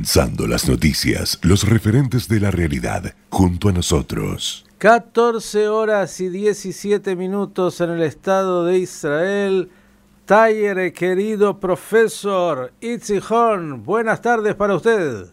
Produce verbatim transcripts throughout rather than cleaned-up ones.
Condensando las noticias, los referentes de la realidad, junto a nosotros. catorce horas y diecisiete minutos en el Estado de Israel. Taller, querido profesor Itzi Horn, buenas tardes para usted.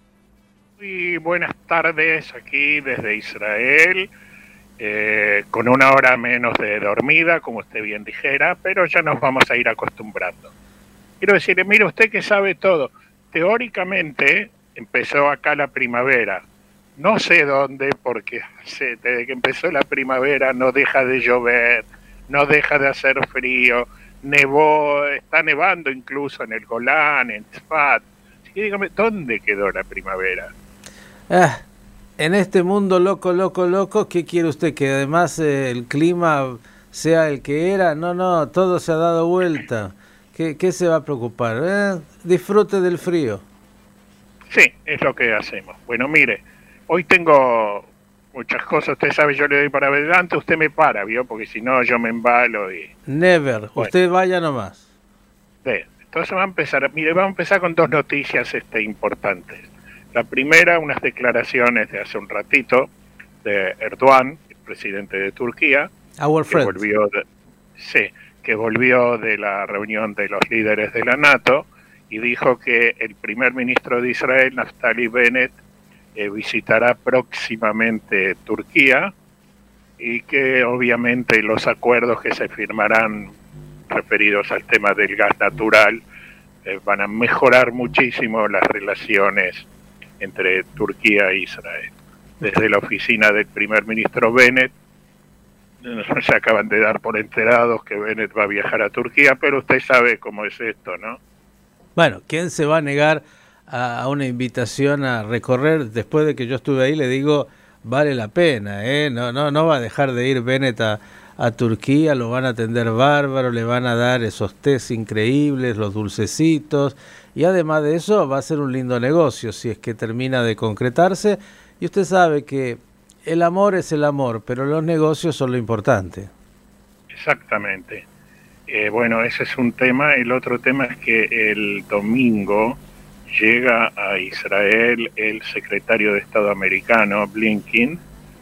Muy buenas tardes aquí desde Israel, eh, con una hora menos de dormida, como usted bien dijera, pero ya nos vamos a ir acostumbrando. Quiero decirle, mire usted que sabe todo. Teóricamente empezó acá la primavera. No sé dónde, porque desde que empezó la primavera no deja de llover, no deja de hacer frío, nevó, está nevando incluso en el Golán, en Tzfat. Así que dígame, ¿dónde quedó la primavera? Ah, en este mundo loco, loco, loco, ¿qué quiere usted? ¿Que además eh, el clima sea el que era? No, no, todo se ha dado vuelta. ¿Qué, qué se va a preocupar? ¿Eh? Disfrute del frío. Sí, es lo que hacemos. Bueno, mire, hoy tengo muchas cosas. Usted sabe, yo le doy para adelante, usted me para, ¿vio? Porque si no, yo me embalo y... Never. Bueno, usted vaya nomás. Sí, entonces va a empezar, mire, vamos a empezar con dos noticias este, importantes. La primera, unas declaraciones de hace un ratito de Erdogan, el presidente de Turquía, Our que friend. volvió de, sí, que volvió de la reunión de los líderes de la NATO y dijo que el primer ministro de Israel, Naftali Bennett, eh, visitará próximamente Turquía y que obviamente los acuerdos que se firmarán referidos al tema del gas natural eh, van a mejorar muchísimo las relaciones entre Turquía e Israel. Desde la oficina del primer ministro Bennett se acaban de dar por enterados que Bennett va a viajar a Turquía, pero usted sabe cómo es esto, ¿no? Bueno, ¿quién se va a negar a una invitación a recorrer? Después de que yo estuve ahí, le digo, vale la pena, ¿eh? No, no, no va a dejar de ir Bennett a, a Turquía, lo van a atender bárbaro, le van a dar esos tés increíbles, los dulcecitos, y además de eso va a ser un lindo negocio si es que termina de concretarse, y usted sabe que el amor es el amor, pero los negocios son lo importante. Exactamente. Eh, bueno, ese es un tema. El otro tema es que el domingo llega a Israel el secretario de Estado americano, Blinken,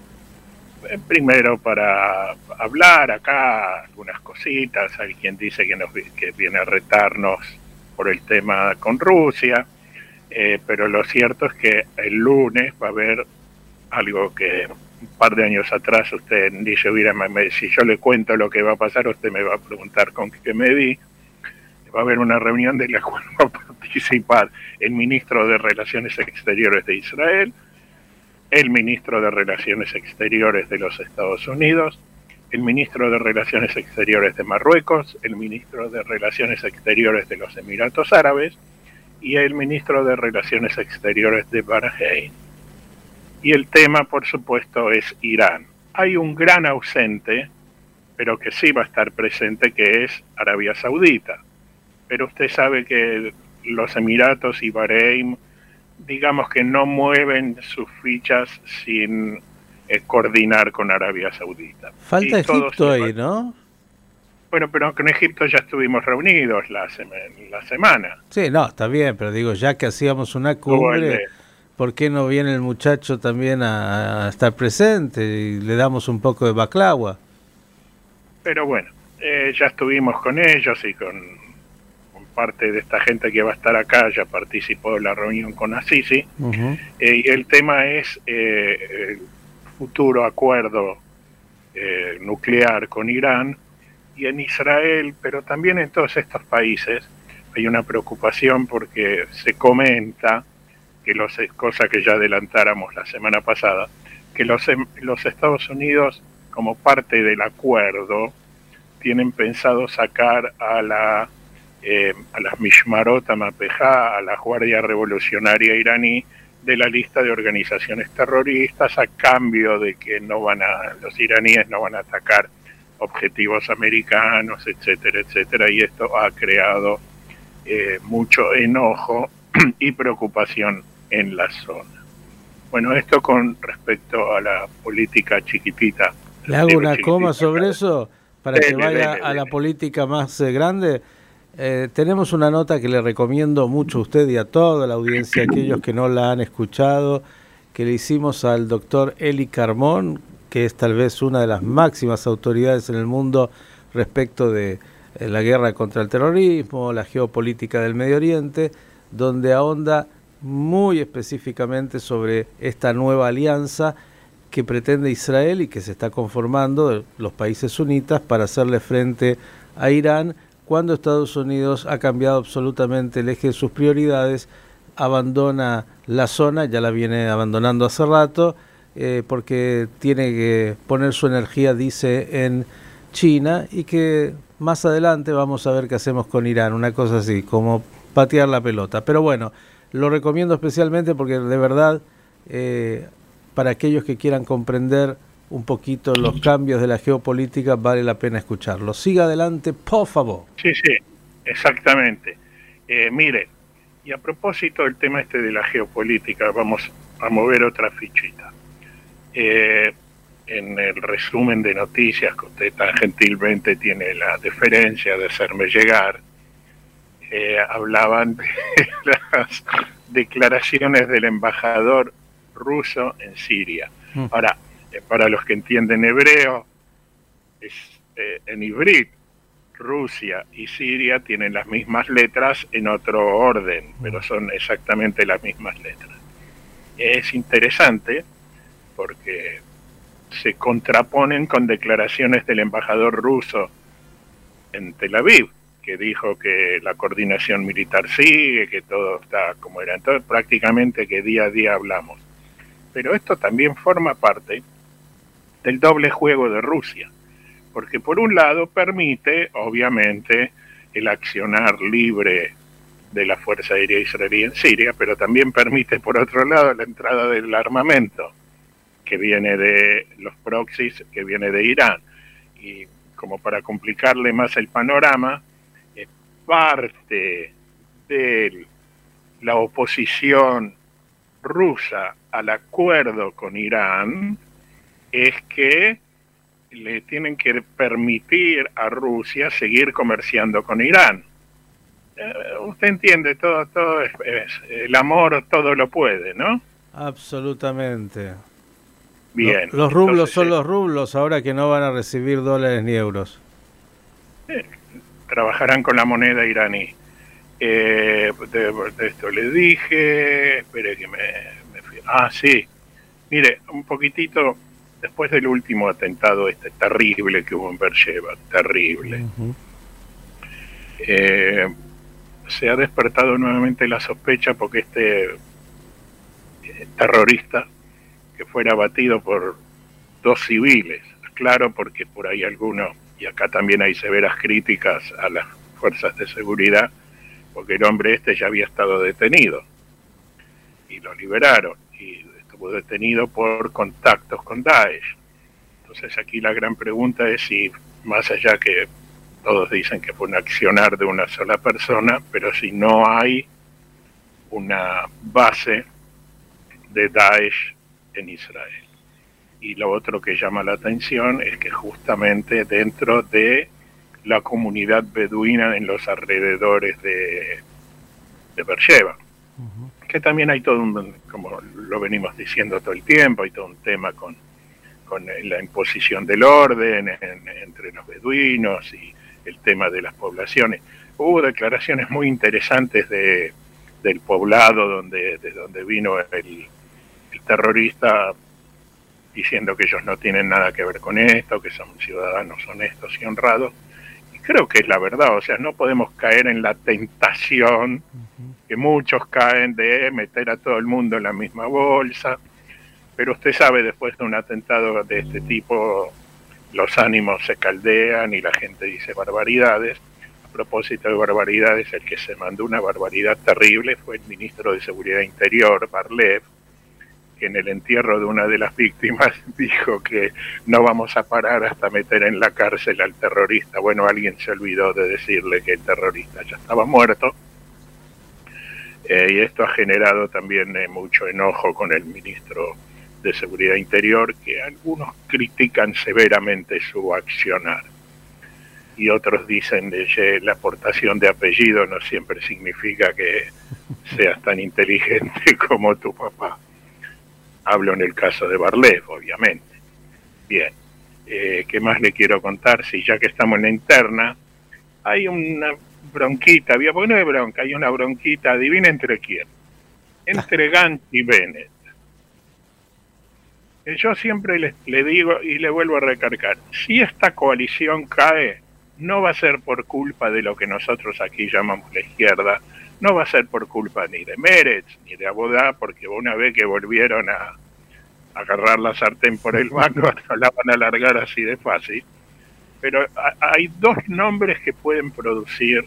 eh, primero para hablar acá algunas cositas. Hay quien dice que, nos, que viene a retarnos por el tema con Rusia, eh, pero lo cierto es que el lunes va a haber algo que un par de años atrás usted dice, mira, si yo le cuento lo que va a pasar, usted me va a preguntar con qué me di. Va a haber una reunión de la cual va a participar el ministro de Relaciones Exteriores de Israel, el ministro de Relaciones Exteriores de los Estados Unidos, el ministro de Relaciones Exteriores de Marruecos, el ministro de Relaciones Exteriores de los Emiratos Árabes y el ministro de Relaciones Exteriores de Bahrein. Y el tema, por supuesto, es Irán. Hay un gran ausente, pero que sí va a estar presente, que es Arabia Saudita. Pero usted sabe que los Emiratos y Bahrein, digamos que no mueven sus fichas sin eh, coordinar con Arabia Saudita. Falta Egipto ahí, ¿no? Bueno, pero con Egipto ya estuvimos reunidos la, sema la semana. Sí, no, está bien, pero digo, ya que hacíamos una cumbre... ¿Por qué no viene el muchacho también a, a estar presente y le damos un poco de baklava? Pero bueno, eh, ya estuvimos con ellos y con, con parte de esta gente que va a estar acá, ya participó de la reunión con Assisi. Uh-huh. eh, y el tema es eh, el futuro acuerdo eh, nuclear con Irán y en Israel, pero también en todos estos países hay una preocupación porque se comenta que los, cosa que ya adelantáramos la semana pasada, que los, los Estados Unidos, como parte del acuerdo, tienen pensado sacar a la eh, a las Mishmarot HaMapejá, a la Guardia Revolucionaria iraní, de la lista de organizaciones terroristas, a cambio de que no van a, los iraníes no van a atacar objetivos americanos, etcétera, etcétera, y esto ha creado eh, mucho enojo y preocupación en la zona. Bueno, esto con respecto a la política chiquitita. ¿Le hago una coma sobre eso para dele, que vaya dele, a la dele. política más eh, grande? Eh, tenemos una nota que le recomiendo mucho a usted y a toda la audiencia, aquellos que no la han escuchado, que le hicimos al doctor Eli Carmón, que es tal vez una de las máximas autoridades en el mundo respecto de eh, la guerra contra el terrorismo, la geopolítica del Medio Oriente, donde ahonda muy específicamente sobre esta nueva alianza que pretende Israel y que se está conformando los países sunitas para hacerle frente a Irán, cuando Estados Unidos ha cambiado absolutamente el eje de sus prioridades, abandona la zona, ya la viene abandonando hace rato, eh, porque tiene que poner su energía, dice, en China, y que más adelante vamos a ver qué hacemos con Irán, una cosa así, como patear la pelota. Pero bueno, lo recomiendo especialmente porque de verdad, eh, para aquellos que quieran comprender un poquito los cambios de la geopolítica, vale la pena escucharlo. Siga adelante, por favor. Sí, sí, exactamente. Eh, mire, y a propósito del tema este de la geopolítica, vamos a mover otra fichita. Eh, en el resumen de noticias que usted tan gentilmente tiene la deferencia de hacerme llegar, eh, hablaban de las declaraciones del embajador ruso en Siria. Mm. Ahora, eh, para los que entienden hebreo, es, eh, en ivrit, Rusia y Siria tienen las mismas letras en otro orden, pero son exactamente las mismas letras. Es interesante porque se contraponen con declaraciones del embajador ruso en Tel Aviv, que dijo que la coordinación militar sigue, que todo está como era. Entonces, prácticamente que día a día hablamos. Pero esto también forma parte del doble juego de Rusia, porque por un lado permite, obviamente, el accionar libre de la Fuerza Aérea Israelí en Siria, pero también permite, por otro lado, la entrada del armamento, que viene de los proxies, que viene de Irán. Y como para complicarle más el panorama, eh, parte de la oposición rusa al acuerdo con Irán es que le tienen que permitir a Rusia seguir comerciando con Irán. Eh, usted entiende, todo, todo es, es, el amor todo lo puede, ¿no? Absolutamente. Bien. Los rublos entonces, son los rublos, ahora que no van a recibir dólares ni euros. Eh, trabajarán con la moneda iraní. Eh, de, de esto le dije, espere que me, me fui. Ah, sí. Mire, un poquitito después del último atentado este terrible que hubo en Beersheba, terrible. Uh-huh. eh, se ha despertado nuevamente la sospecha porque este eh, terrorista que fuera abatido por dos civiles, claro, porque por ahí algunos, y acá también hay severas críticas a las fuerzas de seguridad, porque el hombre este ya había estado detenido y lo liberaron y estuvo detenido por contactos con Daesh. Entonces aquí la gran pregunta es si, más allá que todos dicen que fue un accionar de una sola persona, pero si no hay una base de Daesh en Israel. Y lo otro que llama la atención es que justamente dentro de la comunidad beduina en los alrededores de, de Beersheba, uh-huh. que también hay todo un, como lo venimos diciendo todo el tiempo, hay todo un tema con, con la imposición del orden en, entre los beduinos y el tema de las poblaciones. Hubo declaraciones muy interesantes de, del poblado donde, de donde vino el el terrorista, diciendo que ellos no tienen nada que ver con esto, que son ciudadanos honestos y honrados. Y creo que es la verdad, o sea, no podemos caer en la tentación uh-huh. que muchos caen de meter a todo el mundo en la misma bolsa. Pero usted sabe, después de un atentado de este tipo, los ánimos se caldean y la gente dice barbaridades. A propósito de barbaridades, el que se mandó una barbaridad terrible fue el ministro de Seguridad Interior, Bar-Lev, que en el entierro de una de las víctimas dijo que no vamos a parar hasta meter en la cárcel al terrorista. Bueno, alguien se olvidó de decirle que el terrorista ya estaba muerto. Eh, y esto ha generado también eh, mucho enojo con el ministro de Seguridad Interior, que algunos critican severamente su accionar. y otros dicen que la aportación de apellido no siempre significa que seas tan inteligente como tu papá. Hablo en el caso de Barlev, obviamente. Bien, eh, ¿qué más le quiero contar? Si ya que estamos en la interna, hay una bronquita, había, porque no hay bronca, hay una bronquita, adivina entre quién, entre Gantz y Bennett. Yo siempre le, le digo y le vuelvo a recargar, si esta coalición cae, no va a ser por culpa de lo que nosotros aquí llamamos la izquierda, no va a ser por culpa ni de Meretz, ni de Abodá, porque una vez que volvieron a agarrar la sartén por el mango, no la van a largar así de fácil. Pero hay dos nombres que pueden producir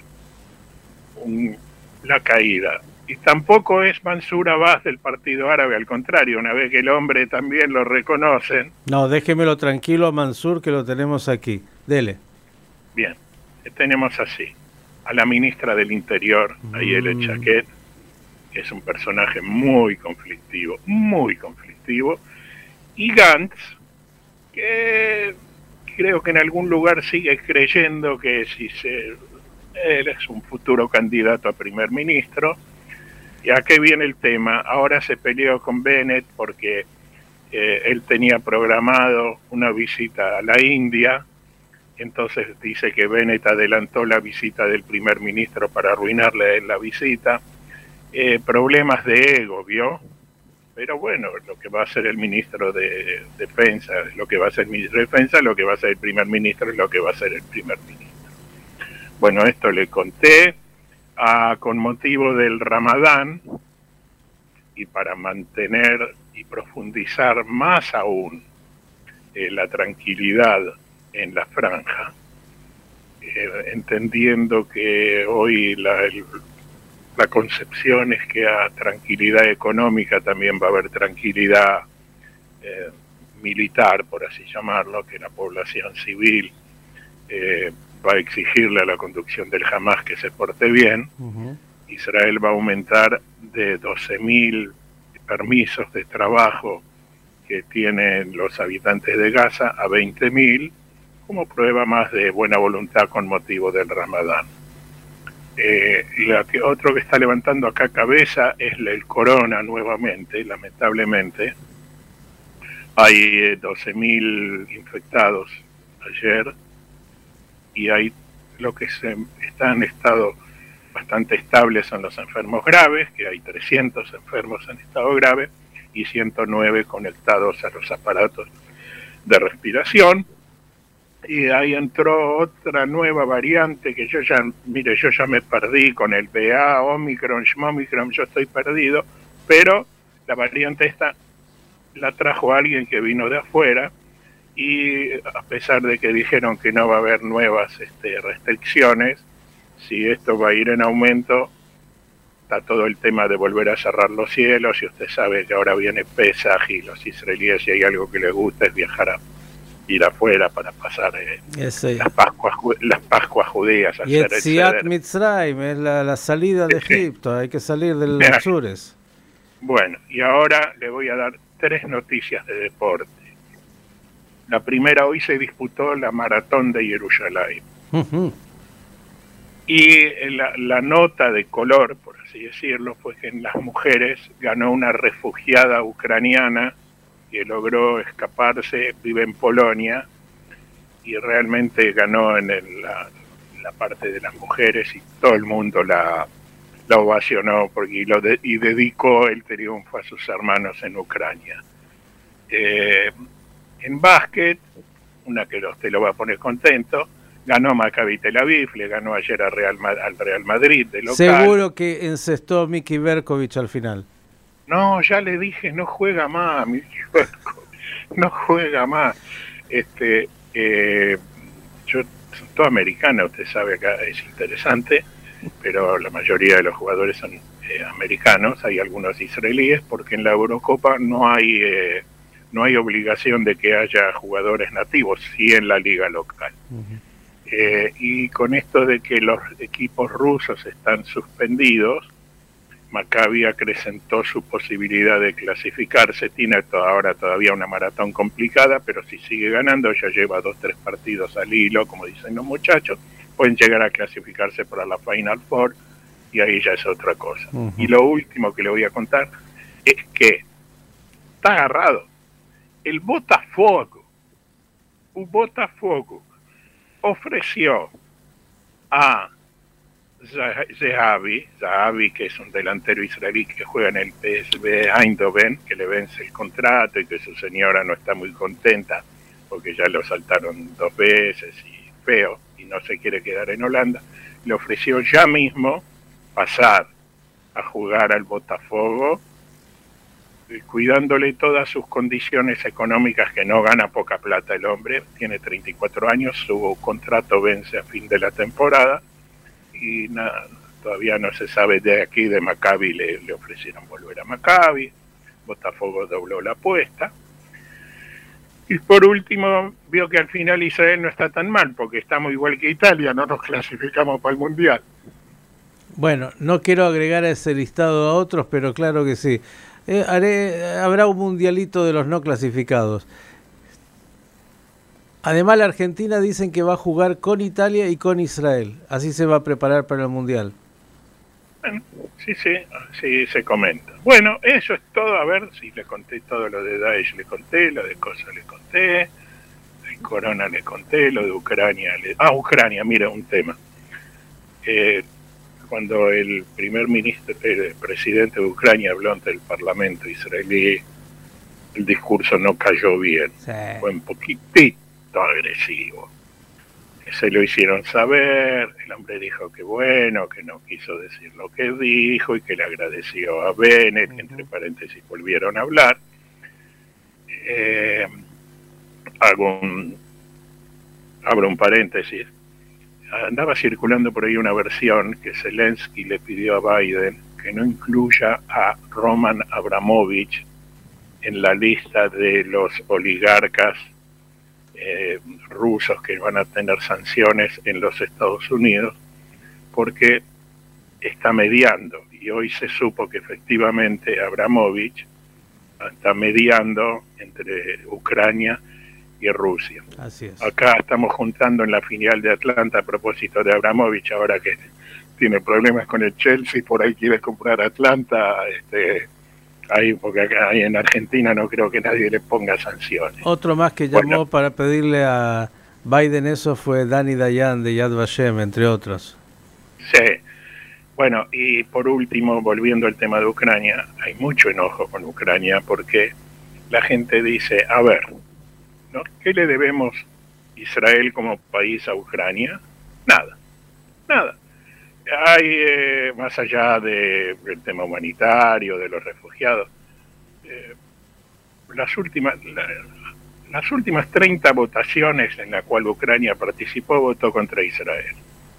un, la caída. Y tampoco es Mansur Abbas del Partido Árabe, al contrario, una vez que el hombre también lo reconocen. No, déjemelo tranquilo a Mansur, que lo tenemos aquí. Dele. Bien, tenemos así a la ministra del Interior, Ayele mm. Chaquet, que es un personaje muy conflictivo, muy conflictivo, y Gantz, que creo que en algún lugar sigue creyendo que si se, él es un futuro candidato a primer ministro. ¿Y a qué viene el tema? Ahora se peleó con Bennett porque eh, él tenía programado una visita a la India. Entonces dice que Bennett adelantó la visita del primer ministro para arruinarle la visita. Eh, problemas de ego, ¿vio? Pero bueno, lo que va a hacer el ministro de Defensa es lo que va a hacer el ministro de Defensa, lo que va a hacer el primer ministro es lo que va a hacer el primer ministro. Bueno, esto le conté ah, con motivo del Ramadán y para mantener y profundizar más aún eh, la tranquilidad en la franja, eh, entendiendo que hoy la, el, la concepción es que a tranquilidad económica también va a haber tranquilidad eh, militar, por así llamarlo, que la población civil eh, va a exigirle a la conducción del Hamas que se porte bien. Uh-huh. Israel va a aumentar de doce mil permisos de trabajo que tienen los habitantes de Gaza a veinte mil, como prueba más de buena voluntad con motivo del Ramadán. Eh, la que, otro que está levantando acá cabeza es el corona nuevamente, lamentablemente. Hay eh, doce mil infectados ayer y hay lo que se, está en estado bastante estable son los enfermos graves, que hay trescientos enfermos en estado grave y ciento nueve conectados a los aparatos de respiración. Y ahí entró otra nueva variante que yo ya, mire, yo ya me perdí con el B A, Omicron, Shmomicron, yo estoy perdido, pero la variante esta la trajo alguien que vino de afuera y a pesar de que dijeron que no va a haber nuevas este, restricciones, si esto va a ir en aumento, está todo el tema de volver a cerrar los cielos y usted sabe que ahora viene Pesaj y los israelíes, si hay algo que les gusta es viajar a ir afuera para pasar eh, las Pascuas las Pascuas judías. Y Yetziat Mitzrayim es la, la salida de sí. Egipto, hay que salir de los Mira, sures. Bueno, y ahora le voy a dar tres noticias de deporte. La primera, hoy se disputó la maratón de Jerusalén. Uh-huh. Y la, la nota de color, por así decirlo, fue que en las mujeres ganó una refugiada ucraniana que logró escaparse, vive en Polonia y realmente ganó en el, la, la parte de las mujeres y todo el mundo la, la ovacionó porque, y, lo de, y dedicó el triunfo a sus hermanos en Ucrania. Eh, en básquet, una que usted lo va a poner contento, ganó Maccabi Tel Aviv, le ganó ayer a Real, al Real Madrid de local. Seguro que encestó Miki Berkovich al final. No, ya le dije, no juega más, no juega más. Este, eh, yo soy todo americana, usted sabe acá es interesante, pero la mayoría de los jugadores son eh, americanos, hay algunos israelíes, porque en la Eurocopa no hay eh, no hay obligación de que haya jugadores nativos, sí en la liga local. Uh-huh. Eh, y con esto de que los equipos rusos están suspendidos, Maccabi acrecentó su posibilidad de clasificarse. Tiene ahora todavía una maratón complicada, pero si sigue ganando, ya lleva dos, tres partidos al hilo, como dicen los muchachos, pueden llegar a clasificarse para la Final Four, y ahí ya es otra cosa. Uh-huh. Y lo último que le voy a contar es que está agarrado el Botafogo. Un Botafogo ofreció a Zahavi, Zahavi, que es un delantero israelí que juega en el P S V Eindhoven, que le vence el contrato y que su señora no está muy contenta porque ya lo saltaron dos veces y feo y no se quiere quedar en Holanda. Le ofreció ya mismo pasar a jugar al Botafogo, cuidándole todas sus condiciones económicas, que no gana poca plata el hombre, tiene treinta y cuatro años, su contrato vence a fin de la temporada, y nada, todavía no se sabe de aquí, de Maccabi le, le ofrecieron volver a Maccabi, Botafogo dobló la apuesta, y por último vio que al final Israel no está tan mal, porque estamos igual que Italia, no nos clasificamos para el Mundial. Bueno, no quiero agregar a ese listado a otros, pero claro que sí. Eh, haré, habrá un mundialito de los no clasificados. Además, la Argentina dicen que va a jugar con Italia y con Israel. Así se va a preparar para el Mundial. Bueno, sí, sí, sí se comenta. Bueno, eso es todo. A ver si le conté todo lo de Daesh, le conté, lo de Cosa le conté, el Corona le conté, lo de Ucrania. Le... Ah, Ucrania, mira, un tema. Eh, cuando el primer ministro, el presidente de Ucrania habló ante el parlamento israelí, el discurso no cayó bien. Sí. Fue un poquitito agresivo. Se lo hicieron saber, el hombre dijo que bueno, que no quiso decir lo que dijo y que le agradeció a Bennett, que entre paréntesis volvieron a hablar. Eh, hago un, abro un paréntesis. Andaba circulando por ahí una versión que Zelensky le pidió a Biden que no incluya a Roman Abramovich en la lista de los oligarcas eh, rusos que van a tener sanciones en los Estados Unidos, porque está mediando, y hoy se supo que efectivamente Abramovich está mediando entre Ucrania y Rusia. Así es. Acá estamos juntando en la filial de Atlanta a propósito de Abramovich, ahora que tiene problemas con el Chelsea, por ahí quiere comprar Atlanta, este, ahí, porque acá en Argentina no creo que nadie le ponga sanciones. Otro más que llamó bueno, para pedirle a Biden eso fue Dani Dayan de Yad Vashem, entre otros. Sí. Bueno, y por último, volviendo al tema de Ucrania, hay mucho enojo con Ucrania porque la gente dice, a ver, ¿no? ¿Qué le debemos Israel como país a Ucrania? Nada, nada. Hay, eh, más allá de, del tema humanitario, de los refugiados, eh, las últimas la, las últimas treinta votaciones en las cuales Ucrania participó, votó contra Israel.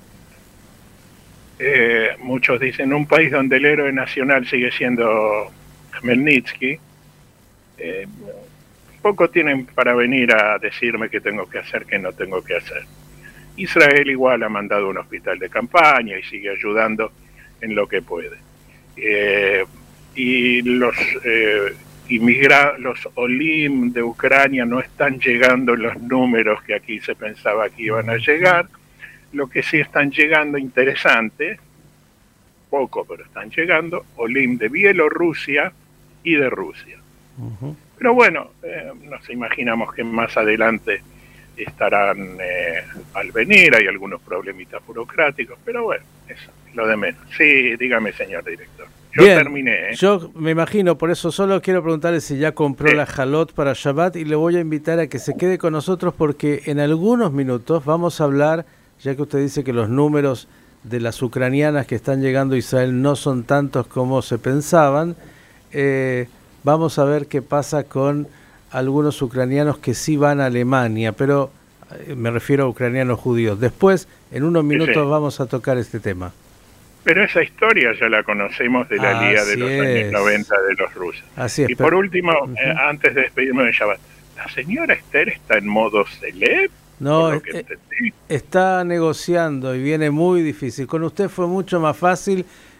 Eh, muchos dicen, un país donde el héroe nacional sigue siendo Khmelnytsky, eh, poco tienen para venir a decirme qué tengo que hacer, qué no tengo que hacer. Israel igual ha mandado un hospital de campaña y sigue ayudando en lo que puede. Eh, y los eh, inmigra los Olim de Ucrania no están llegando en los números que aquí se pensaba que iban a llegar. Lo que sí están llegando interesante, poco, pero están llegando, Olim de Bielorrusia y de Rusia. Uh-huh. Pero bueno, eh, nos imaginamos que más adelante estarán eh, al venir, hay algunos problemitas burocráticos, pero bueno, eso es lo de menos. Sí, dígame, señor director. Yo Bien, terminé. ¿eh? Yo me imagino, por eso solo quiero preguntarle si ya compró sí. la jalot para Shabbat, y le voy a invitar a que se quede con nosotros porque en algunos minutos vamos a hablar, ya que usted dice que los números de las ucranianas que están llegando a Israel no son tantos como se pensaban, eh, vamos a ver qué pasa con algunos ucranianos que sí van a Alemania, pero eh, me refiero a ucranianos judíos. Después, en unos minutos, sí, sí. vamos a tocar este tema. Pero esa historia ya la conocemos de la Liga de los es. años noventa de los rusos. Así es, y pero... por último, uh-huh. eh, antes de despedirme de Shabbat, ¿la señora Esther está en modo celeb? No, eh, está negociando y viene muy difícil. Con usted fue mucho más fácil.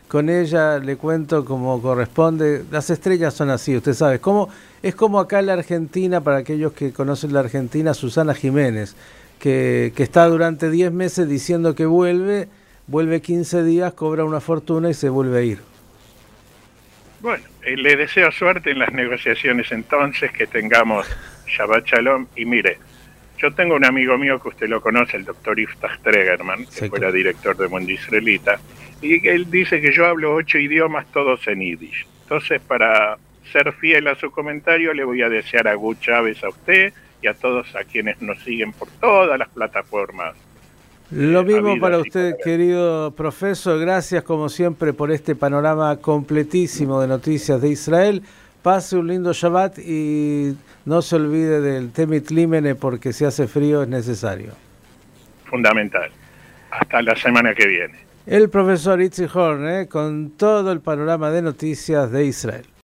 con ella, le cuento como corresponde. Las estrellas son así, usted sabe. Como, es como acá en la Argentina, para aquellos que conocen la Argentina, Susana Jiménez, que, que está durante diez meses diciendo que vuelve, vuelve quince días, cobra una fortuna y se vuelve a ir. Bueno, eh, le deseo suerte en las negociaciones entonces, que tengamos Shabbat Shalom. Y mire, yo tengo un amigo mío que usted lo conoce, el doctor Iftach Tregerman, que sí, fuera director de Mundo Israelita, y él dice que yo hablo ocho idiomas, todos en yiddish. Entonces, para ser fiel a su comentario, le voy a desear a Gus Chávez, a usted y a todos a quienes nos siguen por todas las plataformas. Lo mismo para usted, querido profesor. Gracias, como siempre, por este panorama completísimo de noticias de Israel. Pase un lindo Shabbat y no se olvide del Temit Limene, porque si hace frío es necesario. Fundamental. Hasta la semana que viene. El profesor Itzi Horn, ¿eh? con todo el panorama de noticias de Israel.